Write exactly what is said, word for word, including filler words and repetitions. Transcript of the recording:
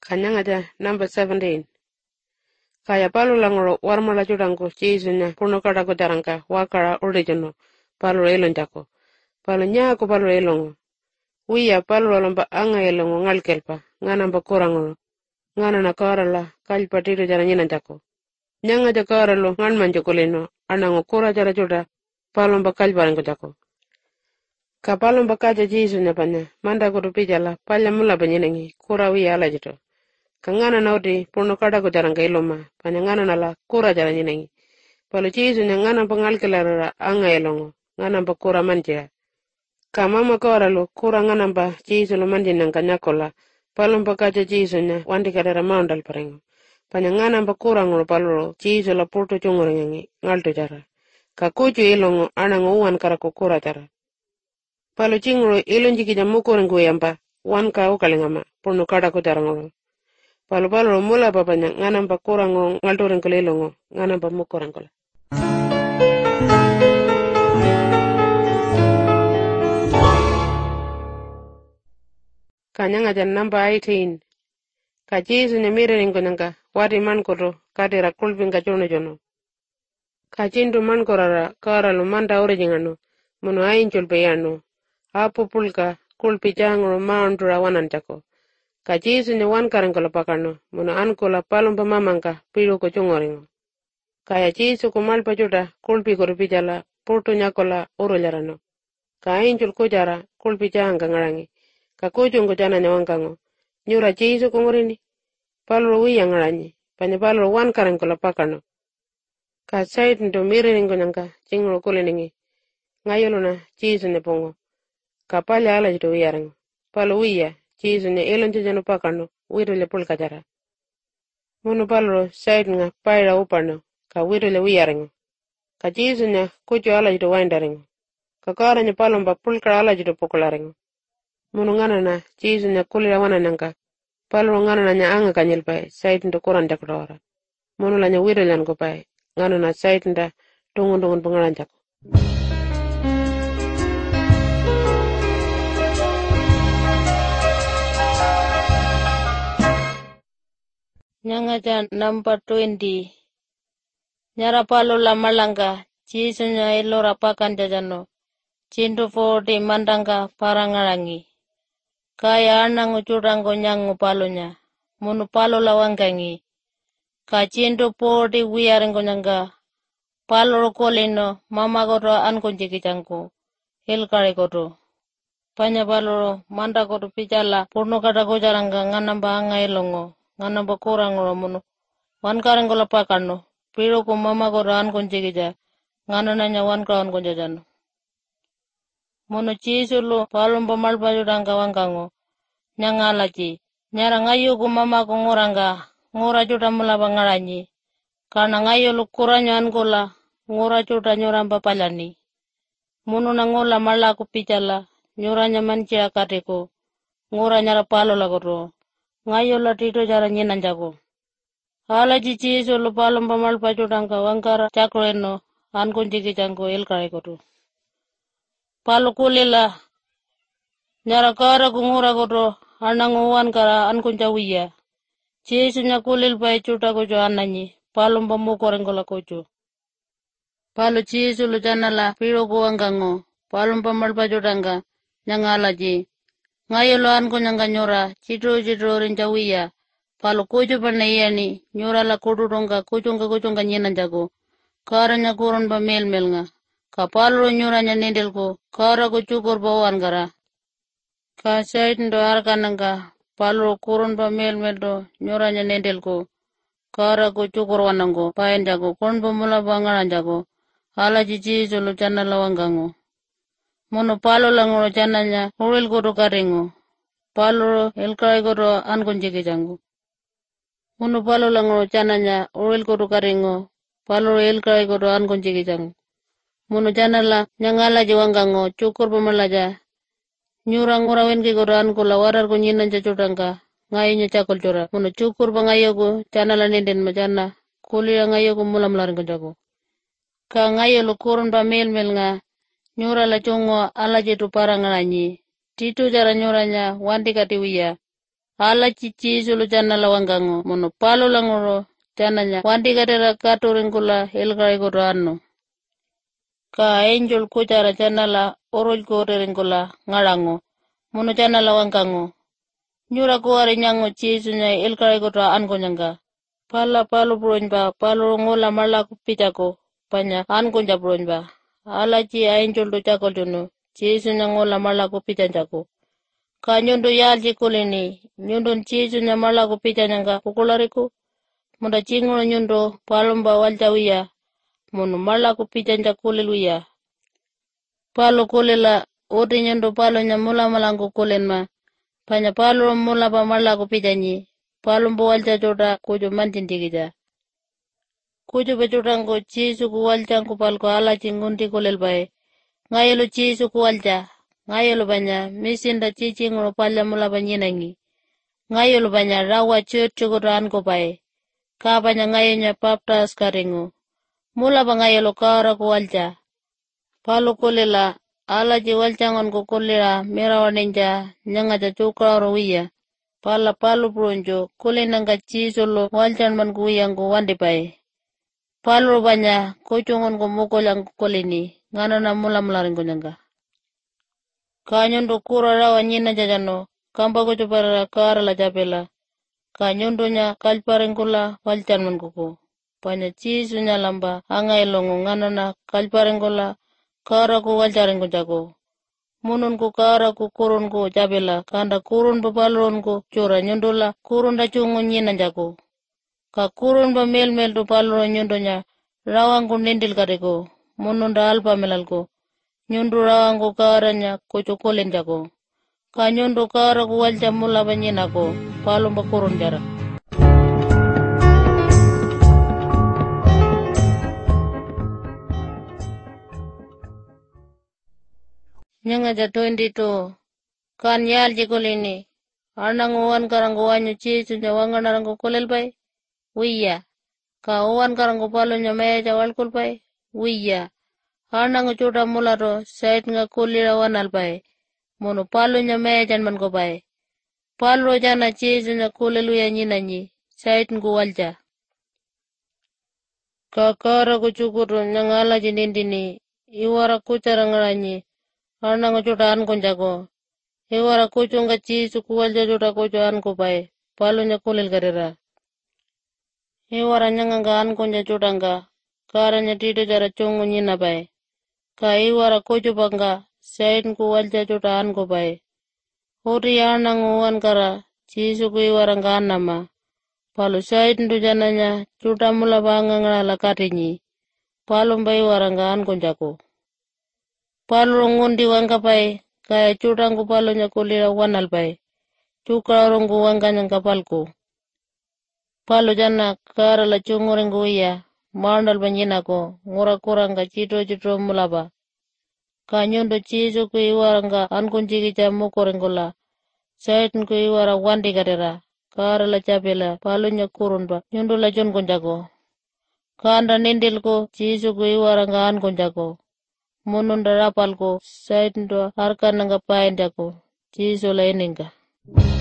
Kanyang aja number seventeen. Kaya palu langoro warmala judango chisunya puno kada ko jarangka wakara original palu elon jako. Palu nya ko palu elongo. Wiya palu lomba anga elongo ngalkelpa nganamba korango. Ngana na karala kalpa tiru jara nyina jako. Nyanga ja karalo ngan manjo koleno anango kora jara juda palomba kalbarango jako. Ka palomba kaja chisunya panya manda ko pijala palya mula banyinengi kura wiya ala jito. Kangana naudi puno kada ko jarang iloma panyangana nala kura jarang nyinengi palu chisu nyangana pangal kelarara anga elongo ngana pa kura manjia ka mama kora lo kura ngana pa chisu lo manjia nang kanyakola palu pa kaja chisu nya wandi kadara maundal parengo panyangana pa kura ngolo palu chisu la puto chungorengi ngalto jara ka kuju ilongo anango uwan karako kura jara palu chingro ilonji kija mukorengo yamba wan ka ukalingama puno kada ko jarang Palu-palu mula papanya nganam pa kurango ngalturin kelilongo nganam pa mukurang kola. Kanyang aja number eighteen. Kajisu nyamirin konyangka wadi man koto kadira kulping kajono jono. Kajindu man korara karalu manda orijingano munu aincul peyano. Apu pulka kulpi jangro maundura wanan jako. Kajisu ni wan karangkola pakano, muna ankola palong pamamangka pilu ko chungoringo. Kaya jisu kumalpa juda kulpi korupijala porto nyakola uro jarano. Ka inchul kujara kulpi janga ngarangi. Ka kujung kujana nyawangkango. Nyura jisu kungurini. Palu wiya ngaranyi. Panya palu wan karangkola pakano. Ka sait ndo miriningo nyangka cinglo kuliningi. Ngayolo na jisu ni pongo. Ka pali ala jido wiyarango. Palu wiya. Chisu nya elon jano pakano wirule pulka jara. Munu palro side nga paira upano ka wirule wiyarengo. Ka chisu nya kujo ala jido waindarengo. Ka kara nya palomba pulka ala jido pukularengo. Munu ngana na chisu nya kulira wana nangka. Palro ngana na nya anga kanyilpai side ndo kuran jakudora. Munu la nya wirule nko pai. Ngana na side nda tungun-tungun pengalan jako. Nyangaja number twenty. Nyara palu la malanga, chisunya ilo rapakan jajano. Cintu forty mandanga parangarangi. Kaya anang ucurango nyangu palunya. Munu palu la wangkangi. Ka cintu forty wiyarengo nyanga. Palu kolino mama koto ankunjiki jangku. Hilkari koto. Panya palu manda koto pijala purno kata kojaranga nganamba anga ilongo. Ngana ba kurang lo munu wan karang ko lapakano pero ko mama ko ran kon jigija ngana nanya wan kawan ko jajano munu chisu lo palum pamal baju rangka wangkango nyangala chi nyara ngayo ko mama ko ngoranga ngora juta mula bangaranyi karena ngayo lo kuranya an kola ngora juta nyora papalani munu nangola mala ko pichala nyoranya mancia kateko ngora nyara palo la ko ngayo la tito jara nyinan jago. Hala cici solo palom pamal pacu dangka wangkara cakreno ankun jiki jangko ilkare koto. Palu kulila nyara kara kungura koto anang uwan kara ankun jawiya. Cici nya kulil pai cuta kojo ananyi palom pamukoreng kola kojo. Palu cici solo janala piro kuwangkango palom pamal pacu dangka nyangala ji. Ngayo lo anko nyangka nyora, citro citro rincawiya. Palu kucu pana iya ni, nyora la kudurongka kucungka kucungka nyenan jago. Kara nya kurun pa mel mel nga. Ka palu nyora nya nendel ko, kara ko cukur bawan kara. Ka sait ndo arka nangka, palu kurun pa mel mel do, nyora nya nendel ko. Kara ko cukur wanangko, paen jago, kurun pa mula bangaran jago. Hala cici solo chana lawanggango. Mono palo langoro chananya uril koto karengo. Palo elkai koto ankon jeke jango. Mono palo langoro chananya uril koto karengo. Palo elkai koto ankon jeke jango. Mono chanala nyangala jiwanggango cukur pamalaja. Nyurang urawen ke koto ankola warar ko nyinan cacutangka. Ngayo nya cakol cora. Mono cukur pa ngayo ko chanala nenden macana. Kulira ngayo ko mulam laring ko jago. Ka ngayo lo kurun pa mel mel nga. Nyura la chongo ala jetu parangaranyi. Titu jara nyuranya wandi kati wiya. alachi chisulu janala wangango mono palu languro jananya wandi kadera katuringkula ilkarikuto anno. Ka angel kujara janala orol koteringkula ngarango mono janala wangango. Nyura kuwari nyango chisunya ilkarikuto anko nyanga. Pala palu puronba palu ngola malaku pitako panya anko nja puronba. Alachi angel do jakol jono chisunya ngola malaku pitanjako. Ka nyundo yalji kulini nyundo chisunya malaku pitanyanga kukulariku. Munda chingulo nyundo palumba waljawiya mono malaku pitanja kuliluya. Palu kulila uti nyundo palu nya mula malangu kulinma. Panya palu mula pa malaku pitanyi. Palumba walja joda kujo mantindigija. Kujo bejodango chisu ku waljangu palko alachi ngundi kulilbae. Ngayelo chisu ku walja. Ngayelo banya misinda chichingulo palya mula banyinangi. Ngayelo banya rawa churchukuto anko bae. Ka banya ngayonya baptas karingo. Mula ba ngayelo kara ku walja. Palu kulila alachi waljangon ku kulira mirawa ninja nyangaja chukaro wiya. Pala palu pronjo kulinanga chisolo waljan man kuyangu wandi bae. Palu banya kuchungon ku mukolang kulini ngana na mula mula ringo nyanga. Kanyondo kura rawa nyina jajano kamba kucho para kara la japela. Kanyondo nya kalparingkula waljan man kuku. Panya chisu nya lamba anga ilongo ngana na kalparingkula kara ku waljaringo jago. Munun ku kara ku kurun ku japela kanda kurun babalon ku cura nyondola kurun da chungu nyina jago. Ka kurun ba mel mel do palro nyondonya rawang ku nindil kariko munun da alpa melal ko. Nyundu rawang ku karanya kucho kolin jago. Ka nyundu kara ku walja mula banyina ko palum ba kurun jara. Nyanga ja twenty-two kan yalji kulini anang uwan karango wanyo chisu nya wanganarango kulel bay wiya. Ka uwan karango palo nya meja walkul bay wiya. Anang uchuta mularo sait nga kulira wanal bay mono palo nya mejan man ko bay. Palo jana chisu nya kulelu ya nyina nyi sait ngu walja. Ka kara kuchukuro nyangala jinindini iwara kuchara ngaranyi anang uchuta ankon jago. Iwara kuchunga chisu kuwalja juta kucho anko bay palo nya kulil karira. Iwara nyanganga ankon ja jutanga karanya tito jara chungu nyina bay. Ka iwara kucho banga sait ngu walja juta anko bay. Uri anang uwan kara chisu ku iwara nga anama. Palo sait ndu jananya juta mula banga ngala katinyi. Palo mba iwara nga ankon jago. Palo ngundi wanga bay. Kaya chutangu palo nya kulira wanal bay. Chukarungu wanga nyanga palko. Palo jana kara la chunguringu iya. Maandal banyina ko. Ngura kuranga chito chito mulaba. Ka nyundo chisu ku iwaranga ankunjiki cha mukoringula. Saitin ku iwara wandi karira. Kara la chapela palo nya kurunba. Nyundo la chungunjago. Kanda nindil ko chisu ku iwaranga ankunjago. Mununda rapal ko sait ndo harka nanga pain jako chiso la ininga.